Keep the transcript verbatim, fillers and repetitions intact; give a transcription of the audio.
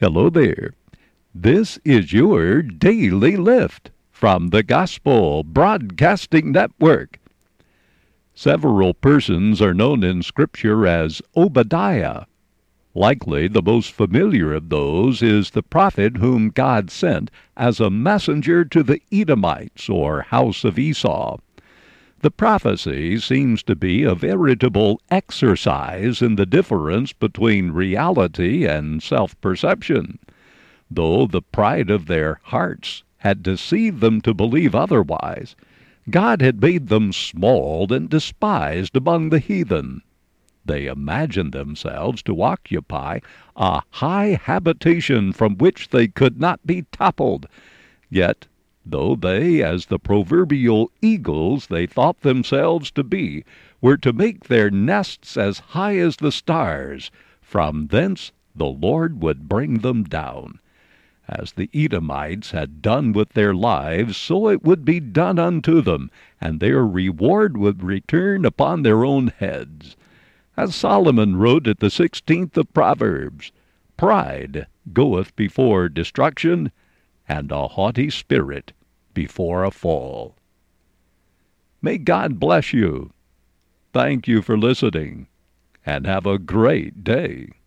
Hello there. This is your Daily Lift from the Gospel Broadcasting Network. Several persons are known in Scripture as Obadiah. Likely the most familiar of those is the prophet whom God sent as a messenger to the Edomites, or house of Esau. The prophecy seems to be a veritable exercise in the difference between reality and self-perception. Though the pride of their hearts had deceived them to believe otherwise, God had made them small and despised among the heathen. They imagined themselves to occupy a high habitation from which they could not be toppled. Yet, though they, as the proverbial eagles they thought themselves to be, were to make their nests as high as the stars, from thence the Lord would bring them down. As the Edomites had done with their lives, so it would be done unto them, and their reward would return upon their own heads. As Solomon wrote at the sixteenth of Proverbs, "Pride goeth before destruction, and a haughty spirit before a fall." May God bless you. Thank you for listening, and have a great day.